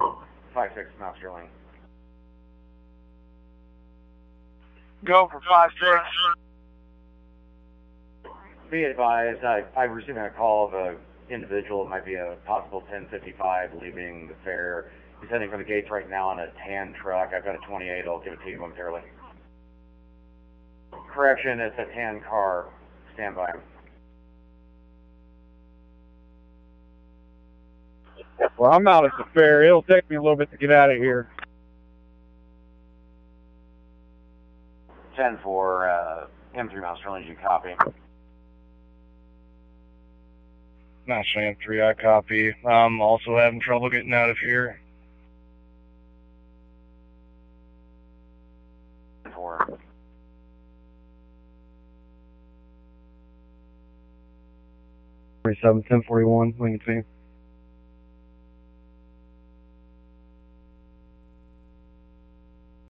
5-6 Mount Sterling. Go for 5-6. Be advised, I'm receiving a call of an individual. It might be a possible 1055 leaving the fair. He's heading from the gates right now on a tan truck. I've got a 28. I'll give it to you momentarily. Correction, it's a tan car. Stand by. Well, I'm out at the fair. It'll take me a little bit to get out of here. 10 for M3 Mount Sterling. Did you copy? National M3, I copy. I'm also having trouble getting out of here. 4. Forty-seven, 1041, Lincoln Team.